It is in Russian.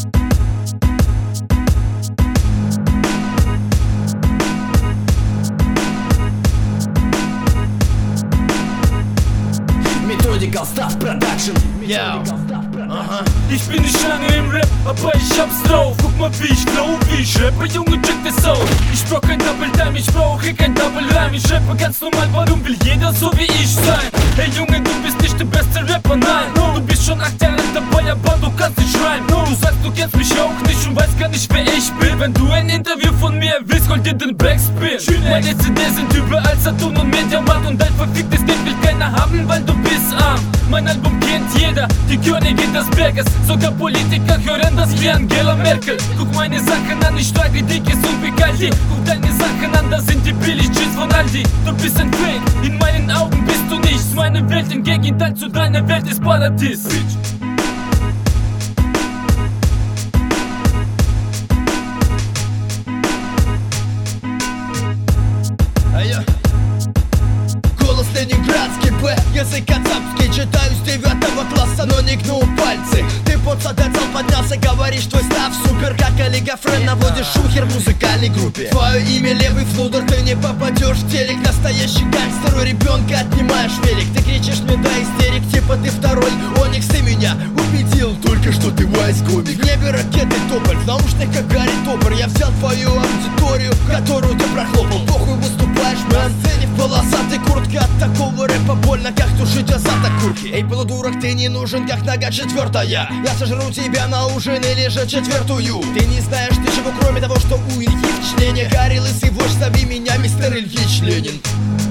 Methodical Stuff Production. Ich bin nicht lange im Rap, aber ich hab's drauf. Guck mal wie ich flow, wie ich rappe, Junge, check das aus. Ich brauch kein Double Time, ich brauche kein Double Rhyme. Ich rappe ganz normal, warum will jeder so wie ich sein? Hey Junge, du bist nicht der beste Rapper, nein. Du bist schon 8 Jahre dabei, aber du kannst nicht rhymen. Du sagst, du kennst mich auch nicht und weißt gar nicht, wer ich bin. Wenn du ein Interview von mir willst, hol dir den Backspin. Meine CDs sind überall Saturn und Mediamarkt und dein verficktes Geld will keiner haben, weil du bist arm. Mein Album kennt jeder, die Königin des Berges. Sogar Politiker hören das wie Angela Merkel. Guck meine Sachen an, ich trage dickes und Picaldi. Guck deine Sachen an, das sind die Billig-Jeans von Aldi. Du bist ein Fake, in meinen Augen bist du nichts. Meine Welt im Gegenteil zu deiner Welt ist Paradies. Голос ленинградский, Б, язык кацапский. Читаю с 9 класса, но не гну пальцы. Ты под садецал поднялся, говоришь, твой став супер. Как Олега Френ наводишь шухер в музыкальной группе. Твое имя левый флудер, ты не попадешь в телек. Настоящий гангстер, у ребенка отнимаешь велик. Ты кричишь мне до истерик, типа ты второй Оникс. Ты меня убедил только что ты вайс-комик. В небе ракеты тополь, в наушниках Гарри Топор. Я взял твою аудиторию, которую ты прохлопал. Похуй выступаешь на сцене в полосатой куртке. От такого рэпа больно, как тушить азат окурки. Эй, полудурок, ты не нужен, как нога четвертая. Я сожру тебя на ужин или же четвертую. Ты не знаешь ничего, кроме того, что у Ильи в члене. Гарри лысый вождь, зови меня мистер Ильич Ленин.